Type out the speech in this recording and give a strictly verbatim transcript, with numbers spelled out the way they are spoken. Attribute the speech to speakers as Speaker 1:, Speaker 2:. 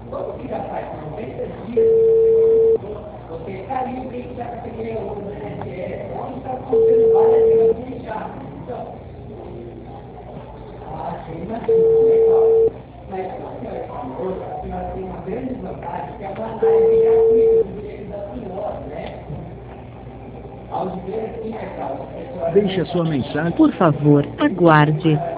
Speaker 1: Quando você já faz noventa dias, você está livre e já tem o I N S S, onde está acontecendo várias relações já. Então, ah, você imagina, né, Cláudio? Mas quando você é famoso, a senhora tem uma grande vantagem, que é uma análise gratuita do direito da senhora, né? Ao dizer assim, né, Cláudio?
Speaker 2: Deixe a sua mensagem.
Speaker 3: Por favor, aguarde.